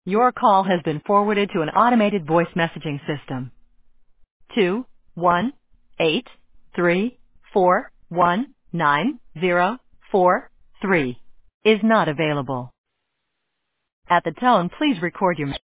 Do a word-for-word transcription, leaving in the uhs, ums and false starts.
Your call has been forwarded to an automated voice messaging system. Two one eight three four one nine zero four three is not available. At the tone, please record your